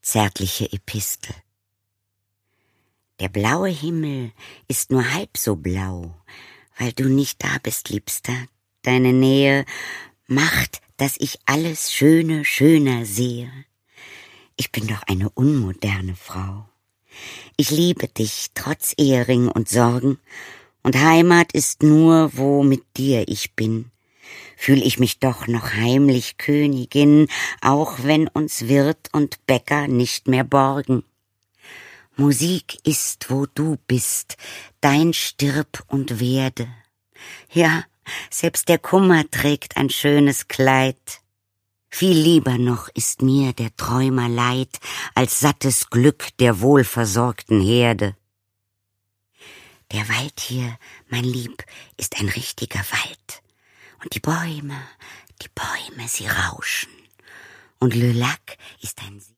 zärtliche Epistel. Der blaue Himmel ist nur halb so blau, weil du nicht da bist, Liebster. Deine Nähe macht, dass ich alles Schöne schöner sehe. Ich bin doch eine unmoderne Frau. Ich liebe dich trotz Ehering und Sorgen, und Heimat ist nur, wo mit dir ich bin. Fühl ich mich doch noch heimlich Königin, auch wenn uns Wirt und Bäcker nicht mehr borgen. Musik ist, wo du bist, dein stirb und werde. Ja, selbst der Kummer trägt ein schönes Kleid. Viel lieber noch ist mir der Träumer Leid, als sattes Glück der wohlversorgten Herde. Der Wald hier, mein Lieb, ist ein richtiger Wald. Und die Bäume, sie rauschen. Und Le Lac ist ein